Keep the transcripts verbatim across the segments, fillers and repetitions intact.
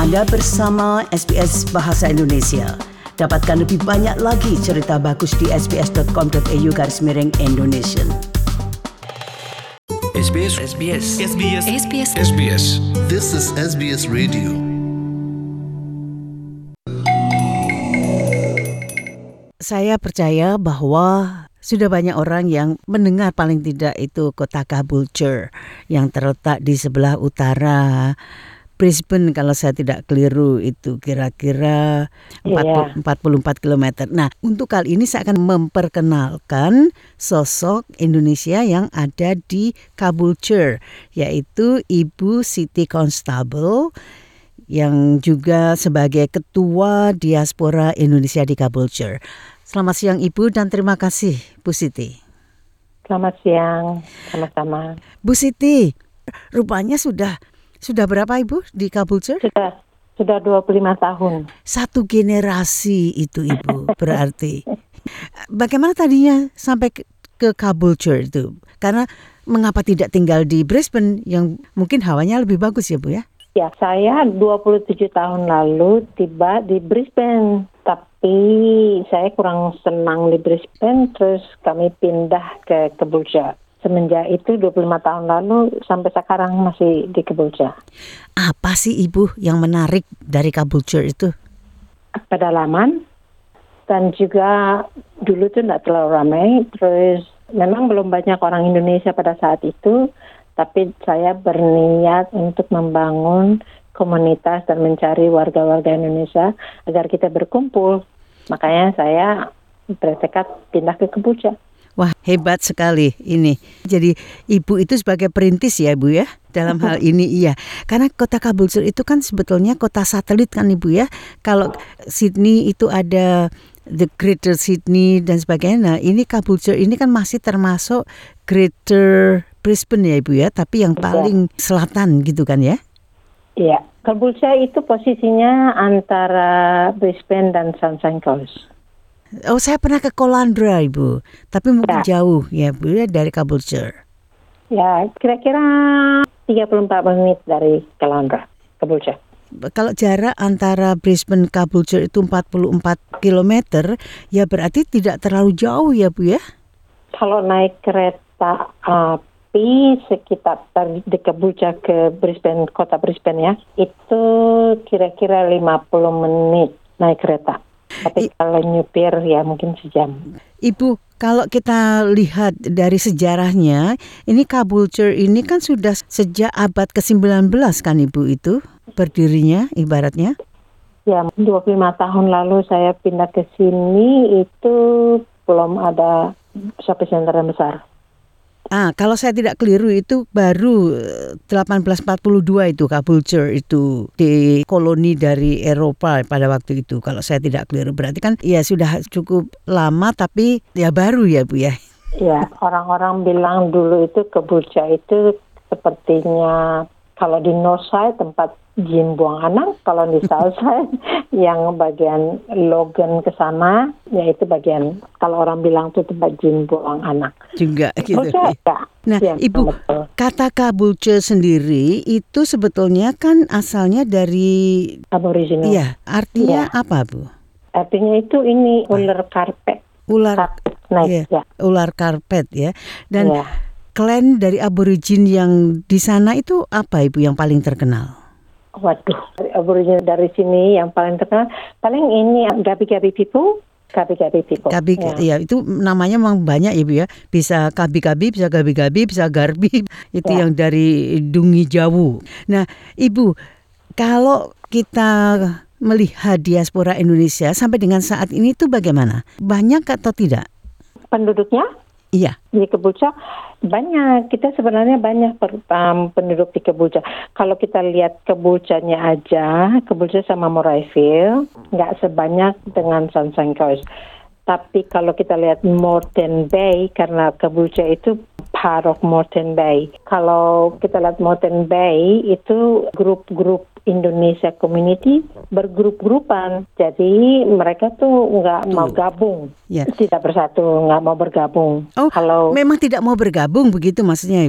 Anda bersama S B S Bahasa Indonesia. Dapatkan lebih banyak lagi cerita bagus di sbs.com.au garis miring Indonesian. S B S S B S S B S S B S S B S This is S B S Radio. Saya percaya bahwa sudah banyak orang yang mendengar paling tidak itu kota Caboolture yang terletak di sebelah utara Brisbane, kalau saya tidak keliru itu kira-kira empat puluh empat kilometer. Nah, untuk kali ini saya akan memperkenalkan sosok Indonesia yang ada di Caboolture, yaitu Ibu Siti Constable yang juga sebagai Ketua Diaspora Indonesia di Caboolture. Selamat siang Ibu dan terima kasih Bu Siti. Selamat siang, sama-sama. Bu Siti, rupanya sudah sudah berapa Ibu di Caboolture? Sudah sudah dua puluh lima tahun. Satu generasi itu Ibu berarti. Bagaimana tadinya sampai ke, ke Caboolture itu? Karena mengapa tidak tinggal di Brisbane yang mungkin hawanya lebih bagus ya Bu ya? Ya, saya dua puluh tujuh tahun lalu tiba di Brisbane. Tapi saya kurang senang di Brisbane, terus kami pindah ke Caboolture. Semenjak itu dua puluh lima tahun lalu sampai sekarang masih di Caboolture. Apa sih Ibu yang menarik dari Caboolture itu? Pedalaman, dan juga dulu tuh tidak terlalu ramai. Terus memang belum banyak orang Indonesia pada saat itu, tapi saya berniat untuk membangun komunitas dan mencari warga-warga Indonesia agar kita berkumpul. Makanya saya bertekad pindah ke Caboolture. Wah, hebat sekali ini. Jadi Ibu itu sebagai perintis ya Bu ya dalam hal ini iya. Karena kota Caboolture itu kan sebetulnya kota satelit kan Ibu ya. Kalau Sydney itu ada the Greater Sydney dan sebagainya. Nah, ini Caboolture ini kan masih termasuk Greater Brisbane ya Ibu ya, tapi yang paling selatan gitu kan ya. Iya, Caboolture itu posisinya antara Brisbane dan Sunshine Coast. Oh, saya pernah ke Caloundra Ibu, tapi mungkin ya. jauh ya Bu ya dari Caboolture. Ya, kira-kira tiga puluh empat menit dari Caloundra, Caboolture. Kalau jarak antara Brisbane Caboolture itu empat puluh empat kilometer, ya berarti tidak terlalu jauh ya Bu ya? Kalau naik kereta api sekitar dari Caboolture ke Brisbane, kota Brisbane ya, itu kira-kira lima puluh menit naik kereta. Tapi I, kalau nyupir ya mungkin sejam. Ibu, kalau kita lihat dari sejarahnya, ini Caboolture ini kan sudah sejak abad ke sembilan belas kan Ibu itu berdirinya ibaratnya? Ya, dua puluh lima tahun lalu saya pindah ke sini itu belum ada shopping center yang besar. Ah, kalau saya tidak keliru itu baru delapan belas empat puluh dua itu Caboolture itu di koloni dari Eropa pada waktu itu. Kalau saya tidak keliru berarti kan ya sudah cukup lama tapi ya baru ya Bu ya. Ya, orang-orang bilang dulu itu Caboolture itu sepertinya kalau di North Side tempat jin buang anak, kalau di South Side yang bagian Logan ke sana, yaitu bagian kalau orang bilang itu tempat jin buang anak. Juga gitu. Ya. Nah, ya, Ibu, betul. Kata Caboolture sendiri itu sebetulnya kan asalnya dari Aboriginal. Iya, artinya ya. Apa, Bu? Artinya itu ini ular karpet. Ular karpet naik, ya. ya. Ular karpet ya. Dan ya. Klan dari Aborigin yang di sana itu apa Ibu yang paling terkenal? Waduh, Aborigin dari sini yang paling terkenal paling ini Gabi-Gabi people, Gabi-Gabi people. Gabi, ya. ya itu namanya memang banyak Ibu ya. Bisa Gabi-Gabi, bisa Gabi-Gabi, bisa Garbi. Itu ya. Yang dari Dungi Jawu. Nah, Ibu, kalau kita melihat diaspora Indonesia sampai dengan saat ini itu bagaimana? Banyak atau tidak? Penduduknya? Iya. Di Caboolture banyak. Kita sebenarnya banyak um, penduduk di Caboolture. Kalau kita lihat Caboolture-nya aja, Caboolture sama Morayfield, nggak sebanyak dengan Sunshine Coast. Tapi kalau kita lihat Moreton Bay, karena Caboolture itu part of Moreton Bay. Kalau kita lihat Moreton Bay, itu grup-grup Indonesia community bergrup-grupan. Jadi mereka tuh nggak mau gabung, ya. Tidak bersatu, nggak mau bergabung. Oh, kalau memang tidak mau bergabung begitu maksudnya Ibu?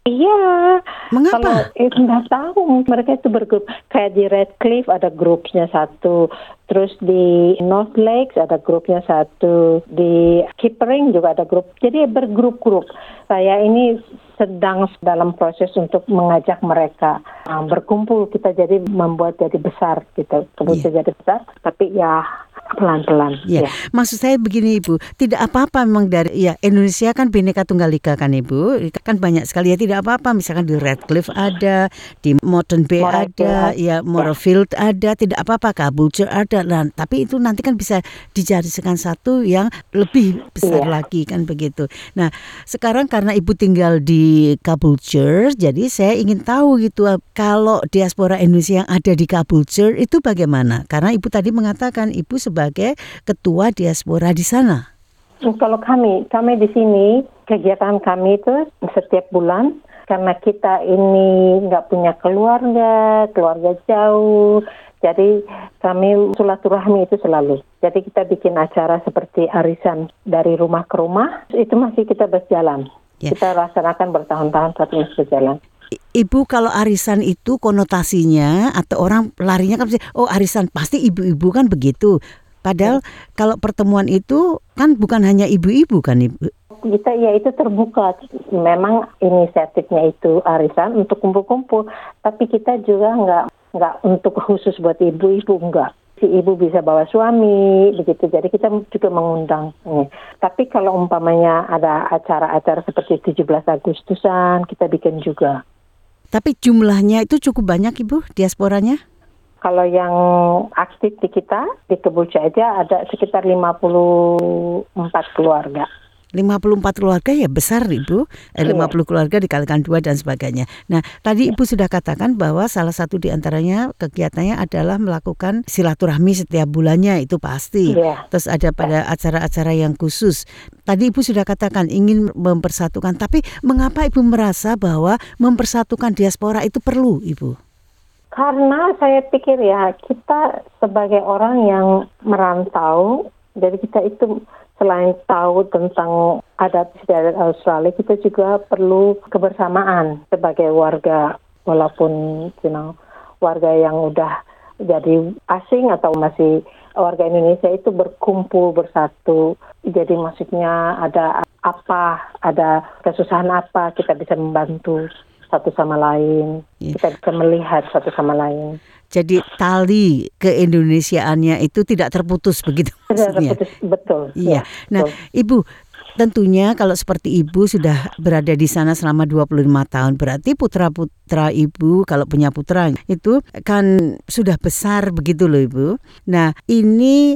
Iya. Mengapa? Kalau eh, nggak tahu, mereka itu bergrup. Kayak di Redcliffe ada grupnya satu, terus di North Lakes ada grupnya satu, di Keepering juga ada grup. Jadi bergrup-grup. Saya ini sedang dalam proses untuk mengajak mereka uh, berkumpul. Kita jadi membuat jadi besar gitu, kemudian Yeah. jadi besar. Tapi ya pelan-pelan. Ya, Ya. maksud saya begini Ibu, tidak apa-apa memang dari ya Indonesia kan Bhinneka Tunggal Ika kan Ibu, kan banyak sekali ya, tidak apa-apa misalkan di Redcliffe ada, di Moreton Bay Moreton ada, ada. ya Moorfield ada, tidak apa-apa, Caboolture ada, nah, tapi itu nanti kan bisa dijadikan satu yang lebih besar Iya. lagi kan begitu. Nah, sekarang karena Ibu tinggal di Caboolture, jadi saya ingin tahu gitu kalau diaspora Indonesia yang ada di Caboolture itu bagaimana? Karena Ibu tadi mengatakan Ibu sebagai ketua diaspora di sana. Kalau kami, kami di sini kegiatan kami itu setiap bulan karena kita ini nggak punya keluarga, keluarga jauh. Jadi kami silaturahmi itu selalu. Jadi kita bikin acara seperti arisan dari rumah ke rumah, itu masih kita berjalan. Ya. Kita laksanakan bertahun-tahun saat masih berjalan. Ibu kalau arisan itu konotasinya atau orang larinya kan oh arisan pasti ibu-ibu kan begitu. Padahal kalau pertemuan itu kan bukan hanya ibu-ibu kan Ibu. Kita ya itu terbuka. Memang inisiatifnya itu arisan untuk kumpul-kumpul, tapi kita juga nggak nggak untuk khusus buat ibu-ibu, enggak. Si ibu bisa bawa suami begitu, jadi kita juga mengundang. Tapi kalau umpamanya ada acara-acara seperti tujuh belas Agustusan, kita bikin juga. Tapi jumlahnya itu cukup banyak Ibu diasporanya? Kalau yang aktif di kita, di Caboolture aja ada sekitar lima puluh empat keluarga. lima puluh empat keluarga ya besar Ibu, eh, lima puluh keluarga dikalikan dua dan sebagainya. Nah tadi Ibu sudah katakan bahwa salah satu di antaranya kegiatannya adalah melakukan silaturahmi setiap bulannya, itu pasti. Yeah. Terus ada pada acara-acara yang khusus. Tadi Ibu sudah katakan ingin mempersatukan, tapi mengapa Ibu merasa bahwa mempersatukan diaspora itu perlu Ibu? Karena saya pikir ya kita sebagai orang yang merantau, jadi kita itu selain tahu tentang adat istiadat Australia, kita juga perlu kebersamaan sebagai warga, walaupun you know, warga yang udah jadi asing atau masih warga Indonesia itu berkumpul bersatu. Jadi maksudnya ada apa, ada kesusahan apa, kita bisa membantu satu sama lain, Yeah. kita bisa melihat satu sama lain. Jadi tali keindonesiaannya itu tidak terputus begitu maksudnya. Betul. Iya. Ya, Nah, betul. Ibu, tentunya kalau seperti Ibu sudah berada di sana selama dua puluh lima tahun, berarti putra-putra Ibu kalau punya putra itu kan sudah besar begitu loh Ibu. Nah, ini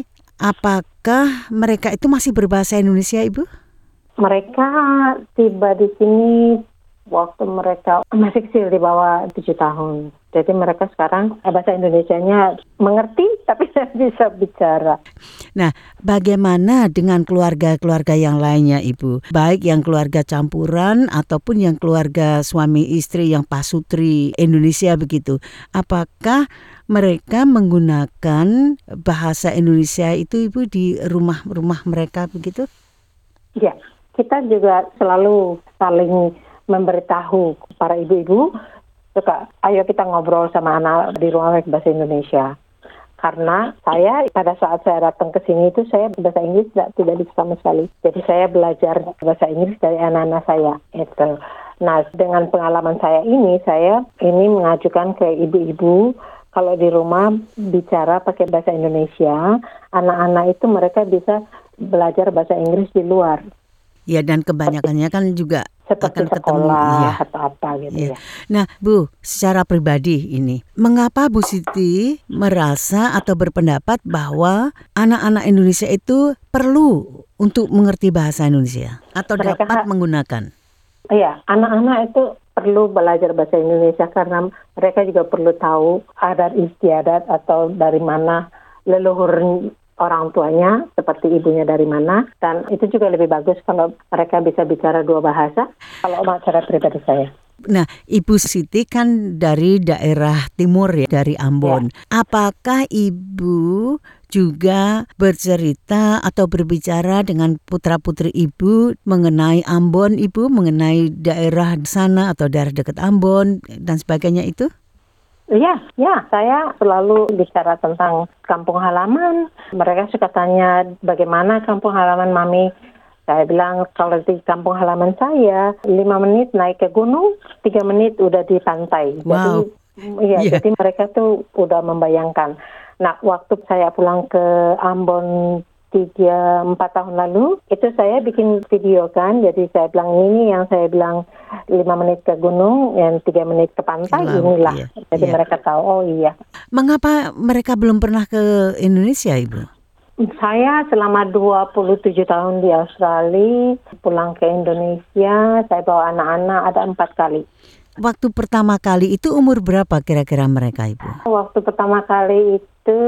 apakah mereka itu masih berbahasa Indonesia Ibu? Mereka tiba di sini waktu mereka masih kecil, di bawah tujuh tahun. Jadi mereka sekarang bahasa Indonesianya mengerti tapi tidak bisa bicara. Nah, bagaimana dengan keluarga-keluarga yang lainnya Ibu? Baik yang keluarga campuran ataupun yang keluarga suami istri yang pasutri Indonesia begitu. Apakah mereka menggunakan bahasa Indonesia itu Ibu di rumah-rumah mereka begitu? Ya, kita juga selalu saling memberitahu para ibu-ibu, suka, ayo kita ngobrol sama anak di rumah bahasa Indonesia. Karena saya pada saat saya datang ke sini itu saya bahasa Inggris tidak, tidak bisa sama sekali. Jadi saya belajar bahasa Inggris dari anak-anak saya. Itu. Nah, dengan pengalaman saya ini, saya ini mengajukan ke ibu-ibu kalau di rumah bicara pakai bahasa Indonesia, anak-anak itu mereka bisa belajar bahasa Inggris di luar. Ya, dan kebanyakannya kan juga seperti akan ketemu sekolah ya. atau apa gitu Ya. ya. Nah, Bu, secara pribadi ini, mengapa Bu Siti merasa atau berpendapat bahwa anak-anak Indonesia itu perlu untuk mengerti bahasa Indonesia atau Mereka dapat ha- menggunakan? Iya, anak-anak itu perlu belajar bahasa Indonesia karena mereka juga perlu tahu adat istiadat atau dari mana leluhur orang tuanya, seperti ibunya dari mana, dan itu juga lebih bagus kalau mereka bisa bicara dua bahasa, kalau cara pribadi saya. Nah, Ibu Siti kan dari daerah timur ya, dari Ambon. Ya. Apakah Ibu juga bercerita atau berbicara dengan putra-putri Ibu mengenai Ambon, Ibu, mengenai daerah sana atau daerah dekat Ambon dan sebagainya itu? Iya, ya, saya selalu bicara tentang kampung halaman. Mereka suka tanya bagaimana kampung halaman Mami. Saya bilang kalau di kampung halaman saya lima menit naik ke gunung, tiga menit udah di pantai. Wow. Jadi, iya, yeah. jadi mereka tuh udah membayangkan. Nah, waktu saya pulang ke Ambon tiga empat tahun lalu, itu saya bikin video kan. Jadi saya bilang ini yang saya bilang lima menit ke gunung, yang tiga menit ke pantai, Lalu, inilah. Iya, jadi iya. mereka tahu. Oh iya. Mengapa mereka belum pernah ke Indonesia, Ibu? Saya selama dua puluh tujuh tahun di Australia, pulang ke Indonesia, saya bawa anak-anak ada empat kali. Waktu pertama kali itu umur berapa kira-kira mereka, Ibu? Waktu pertama kali itu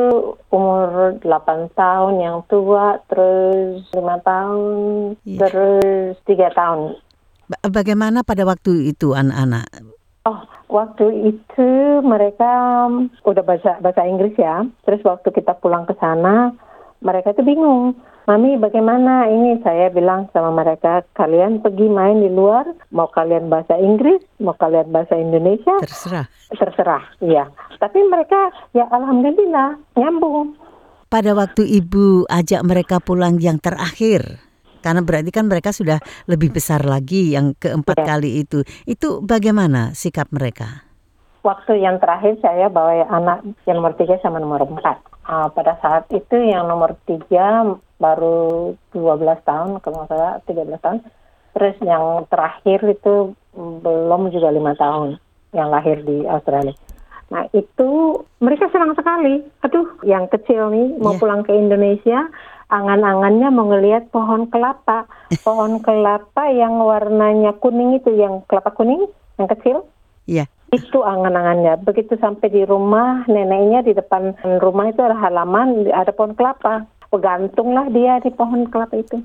umur delapan tahun yang tua, terus lima tahun, yeah. terus tiga tahun. Ba- bagaimana pada waktu itu anak-anak? Oh, waktu itu mereka udah bahasa bahasa Inggris ya. Terus waktu kita pulang ke sana, mereka tuh bingung, Mami bagaimana ini? Saya bilang sama mereka, kalian pergi main di luar, mau kalian bahasa Inggris, mau kalian bahasa Indonesia, terserah. Terserah, iya. Tapi mereka ya alhamdulillah nyambung. Pada waktu Ibu ajak mereka pulang yang terakhir, karena berarti kan mereka sudah lebih besar lagi yang keempat ya. kali itu, itu bagaimana sikap mereka? Waktu yang terakhir saya bawa anak yang nomor tiga sama nomor empat. Uh, pada saat itu yang nomor tiga baru dua belas tahun, kalau nggak salah tiga belas tahun. Terus yang terakhir itu belum juga lima tahun, yang lahir di Australia. Nah itu mereka senang sekali. Aduh, yang kecil nih mau yeah. pulang ke Indonesia, angan-angannya mau ngelihat pohon kelapa. Pohon kelapa yang warnanya kuning itu, yang kelapa kuning, yang kecil. Iya. Yeah. Itu angan-angannya. Begitu sampai di rumah, neneknya di depan rumah itu ada halaman, ada pohon kelapa. Begantunglah dia di pohon kelapa itu.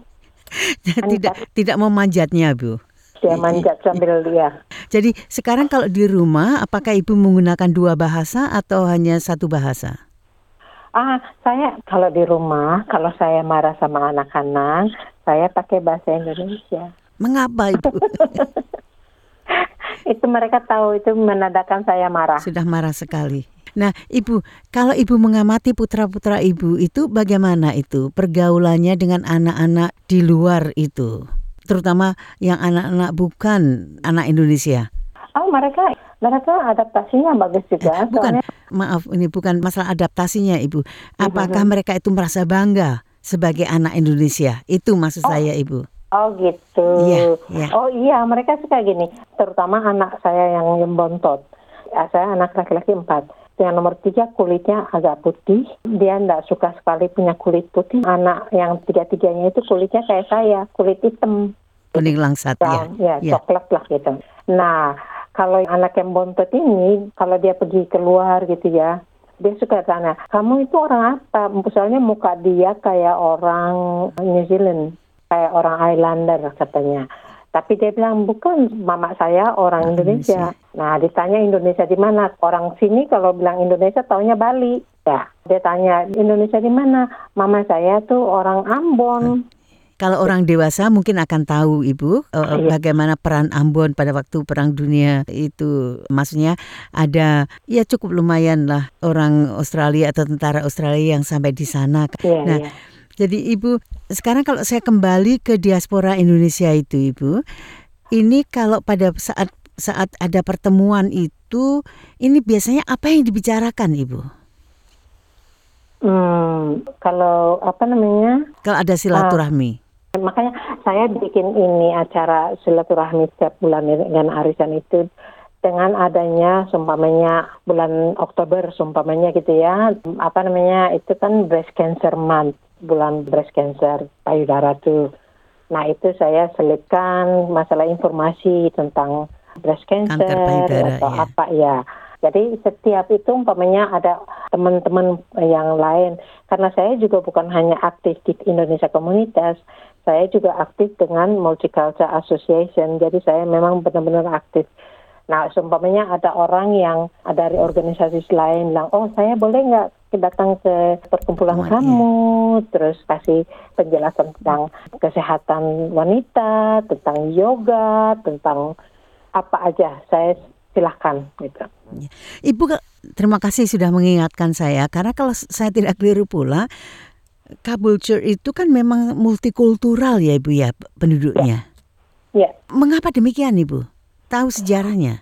tidak tidak mau manjatnya, Bu. Dia manjat sambil dia. Jadi sekarang kalau di rumah, apakah Ibu menggunakan dua bahasa atau hanya satu bahasa? Ah, saya kalau di rumah, kalau saya marah sama anak-anak, saya pakai bahasa Indonesia. Mengapa, Ibu? Itu mereka tahu, itu menandakan saya marah. Sudah marah sekali. Nah, Ibu, kalau Ibu mengamati putra-putra Ibu itu bagaimana itu pergaulannya dengan anak-anak di luar itu? Terutama yang anak-anak bukan anak Indonesia. Oh, mereka mereka adaptasinya bagus juga. Bukan, soalnya... maaf, ini bukan masalah adaptasinya, Ibu. Apakah uh-huh. mereka itu merasa bangga sebagai anak Indonesia? Itu maksud oh. saya, Ibu. Oh gitu. Yeah, yeah. Oh iya, mereka suka gini. Terutama anak saya yang bontot. Ya, saya anak laki-laki empat. Yang nomor tiga kulitnya agak putih. Dia tidak suka sekali punya kulit putih. Anak yang tiga-tiganya itu kulitnya kayak saya, kulit hitam. Kuning langsat ya. Ya, yeah. coklat lah gitu. Nah, kalau anak yang bontot ini, kalau dia pergi keluar gitu ya, dia suka tanya, kamu itu orang apa? Misalnya muka dia kayak orang New Zealand. Kayak orang Islander katanya. Tapi dia bilang, bukan, mama saya orang Indonesia. Indonesia. Nah, ditanya Indonesia di mana? Orang sini kalau bilang Indonesia taunya Bali. Ya, dia tanya Indonesia di mana? Mama saya tuh orang Ambon. Kalau orang dewasa mungkin akan tahu, Ibu, uh, iya. bagaimana peran Ambon pada waktu Perang Dunia itu. Maksudnya ada, ya cukup lumayan lah orang Australia atau tentara Australia yang sampai di sana. Iya, nah, iya. Jadi Ibu, sekarang kalau saya kembali ke diaspora Indonesia itu, Ibu, ini kalau pada saat saat ada pertemuan itu, ini biasanya apa yang dibicarakan, Ibu? Hmm, kalau apa namanya? Kalau ada silaturahmi. Uh, makanya saya bikin ini acara silaturahmi setiap bulan dengan arisan itu. Dengan adanya sumpamanya bulan Oktober sumpamanya gitu ya, apa namanya itu kan breast cancer month, bulan breast cancer payudara tuh. Nah itu saya selipkan masalah informasi tentang breast cancer payudara, atau ya. apa ya. Jadi setiap itu umpamanya ada teman-teman yang lain. Karena saya juga bukan hanya aktif di Indonesia Komunitas, saya juga aktif dengan Multicultural Association. Jadi saya memang benar-benar aktif Nah, seumpamanya ada orang yang dari organisasi lain bilang, oh saya boleh nggak datang ke perkumpulan Oh, kamu, terus kasih penjelasan tentang kesehatan wanita, tentang yoga, tentang apa aja, saya silahkan gitu. Ibu, terima kasih sudah mengingatkan saya, karena kalau saya tidak keliru pula, Caboolture itu kan memang multikultural ya Ibu ya penduduknya. Ya. Mengapa demikian Ibu? Tahu sejarahnya?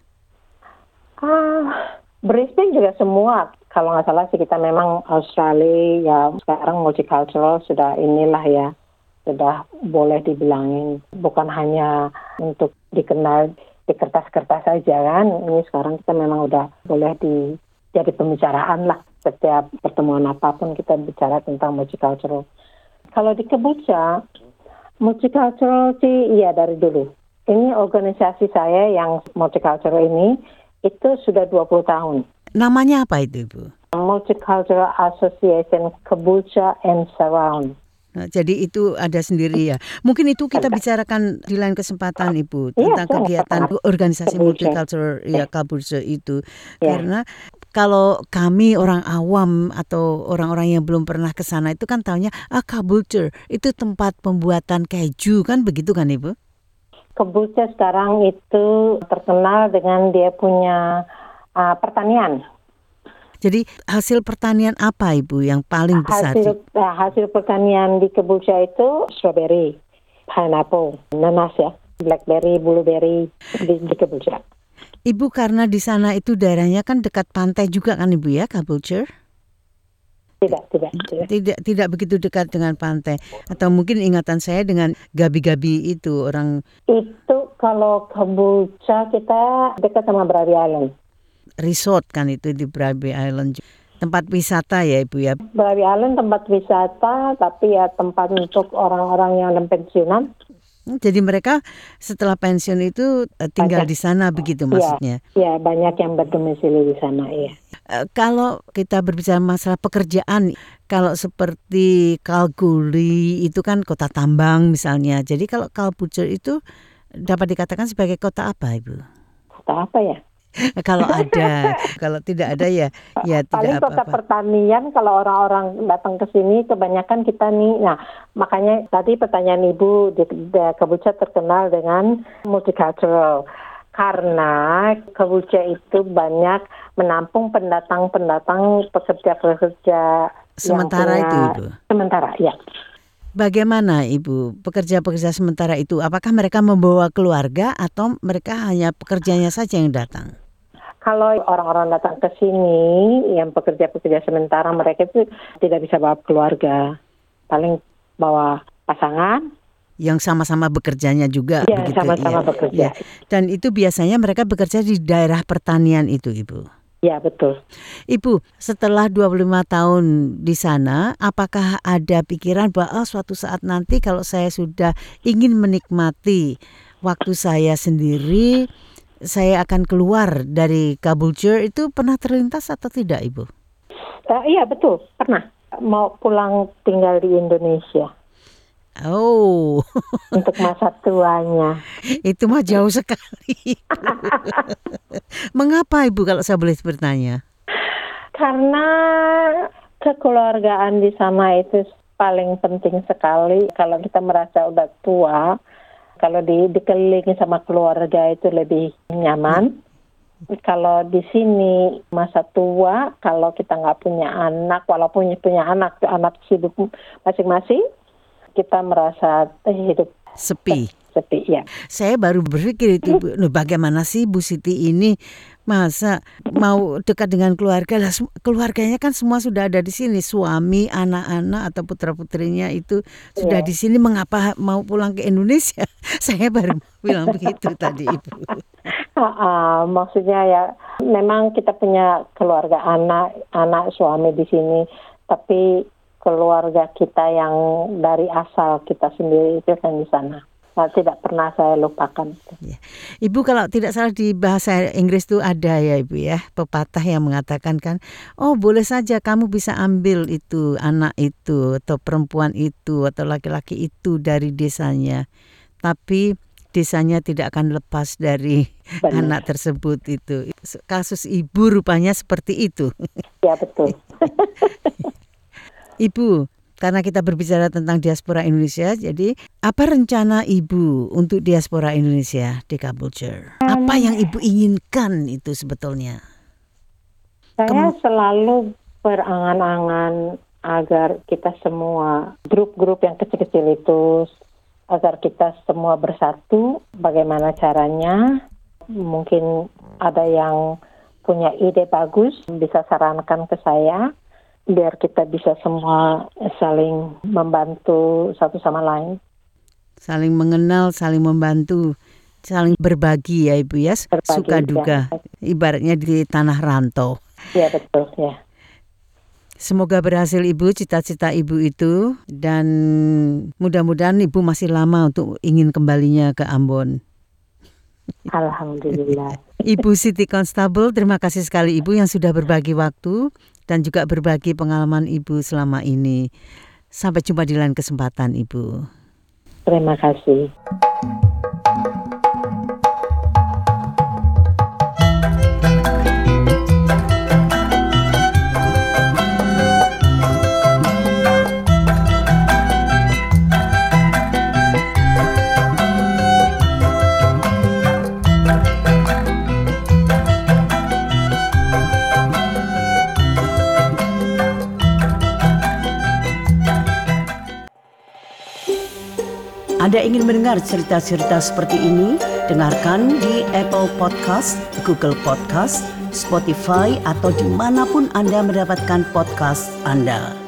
Ah, Brisbane juga semua. Kalau nggak salah sih kita memang Australia ya sekarang multicultural sudah inilah ya, sudah boleh dibilangin. Bukan hanya untuk dikenal di kertas-kertas saja kan. Ini sekarang kita memang udah boleh di jadi pembicaraan lah. Setiap pertemuan apapun kita bicara tentang multicultural. Kalau di Caboolture, multicultural sih iya dari dulu. Ini organisasi saya yang multicultural ini itu sudah dua puluh tahun. Namanya apa itu Ibu? Multicultural Association Caboolture and Surround. Nah, jadi itu ada sendiri ya. Mungkin itu kita bicarakan di lain kesempatan Ibu tentang iya, kegiatan iya. organisasi multicultural ya Caboolture itu. Ya. Karena kalau kami orang awam atau orang-orang yang belum pernah ke sana itu kan taunya ah Caboolture itu tempat pembuatan keju kan begitu kan Ibu? Caboolture sekarang itu terkenal dengan dia punya uh, pertanian. Jadi hasil pertanian apa Ibu yang paling besar? Hasil, uh, hasil pertanian di Caboolture itu strawberry, pineapple, nanas ya, blackberry, blueberry di, di Caboolture. Ibu karena di sana itu daerahnya kan dekat pantai juga kan Ibu ya Caboolture? Tidak, tidak, tidak. Tidak, tidak begitu dekat dengan pantai. Atau mungkin ingatan saya dengan gabi-gabi itu orang. Itu kalau Caboolture kita dekat sama Brave Island. Resort kan itu di Brave Island. Tempat wisata ya Ibu ya. Brave Island tempat wisata, tapi ya tempat untuk orang-orang yang pensiunan. Jadi mereka setelah pensiun itu tinggal banyak di sana begitu maksudnya? Ya, ya banyak yang berdomisili di sana ya. Kalau kita berbicara masalah pekerjaan, kalau seperti Kalgoorlie itu kan kota tambang misalnya. Jadi kalau Caboolture itu dapat dikatakan sebagai kota apa Ibu? Kota apa ya? Kalau ada, kalau tidak ada ya, ya paling tidak kota apa-apa. Pertanian kalau orang-orang datang ke sini kebanyakan kita nih. Nah, makanya tadi pertanyaan Ibu di, di Caboolture terkenal dengan multicultural karena Caboolture itu banyak menampung pendatang-pendatang pekerja-pekerja sementara yang punya, itu Ibu. Sementara, ya. Bagaimana Ibu pekerja-pekerja sementara itu? Apakah mereka membawa keluarga atau mereka hanya pekerjanya saja yang datang? Kalau orang-orang datang ke sini yang pekerja-pekerja sementara mereka itu tidak bisa bawa keluarga, paling bawa pasangan yang sama-sama bekerjanya juga ya, begitu sama-sama ya. bekerja. Ya. Dan itu biasanya mereka bekerja di daerah pertanian itu Ibu. Ya betul. Ibu, setelah dua puluh lima tahun di sana, apakah ada pikiran bahwa oh, suatu saat nanti kalau saya sudah ingin menikmati waktu saya sendiri, saya akan keluar dari Caboolture, itu pernah terlintas atau tidak Ibu? Uh, iya betul, pernah. Mau pulang tinggal di Indonesia. Oh, untuk masa tuanya. Itu mah jauh sekali. Mengapa Ibu kalau saya boleh bertanya? Karena kekeluargaan di sana itu paling penting sekali. Kalau kita merasa udah tua, kalau di, dikelilingi sama keluarga itu lebih nyaman. Hmm. Kalau di sini masa tua, kalau kita nggak punya anak, walaupun punya anak, anak sibuk masing-masing, kita merasa hidup sepi. Sepi, ya. Saya baru berpikir itu, Bu, bagaimana sih Bu Siti ini masa mau dekat dengan keluarga? Lah, keluarganya kan semua sudah ada di sini, suami, anak-anak atau putra-putrinya itu sudah yeah. di sini. Mengapa mau pulang ke Indonesia? Saya baru bilang begitu tadi Ibu. Uh, uh, maksudnya ya, memang kita punya keluarga anak, anak suami di sini, tapi keluarga kita yang dari asal kita sendiri itu kan di sana. Nah, tidak pernah saya lupakan. Ya. Ibu kalau tidak salah di bahasa Inggris itu ada ya Ibu ya, pepatah yang mengatakan kan, oh boleh saja kamu bisa ambil itu anak itu atau perempuan itu atau laki-laki itu dari desanya, tapi desanya tidak akan lepas dari Benar. anak tersebut itu. Kasus ibu rupanya seperti itu. Ya, betul. Ibu, karena kita berbicara tentang diaspora Indonesia, jadi apa rencana Ibu untuk diaspora Indonesia di Caboolture? Apa yang Ibu inginkan itu sebetulnya? Saya selalu berangan-angan agar kita semua, grup-grup yang kecil-kecil itu, agar kita semua bersatu. Bagaimana caranya? Mungkin ada yang punya ide bagus, bisa sarankan ke saya, biar kita bisa semua saling membantu satu sama lain. Saling mengenal, saling membantu, saling berbagi ya Ibu ya, Berbagi, suka duka. ya. Ibaratnya di tanah rantau. Ya, betul, ya. Semoga berhasil Ibu, cita-cita Ibu itu, dan mudah-mudahan Ibu masih lama untuk ingin kembalinya ke Ambon. Alhamdulillah. Ibu Siti Constable, terima kasih sekali Ibu yang sudah berbagi waktu dan juga berbagi pengalaman Ibu selama ini. Sampai jumpa di lain kesempatan Ibu. Terima kasih. Anda ingin mendengar cerita-cerita seperti ini? Dengarkan di Apple Podcast, Google Podcast, Spotify, atau dimanapun Anda mendapatkan podcast Anda.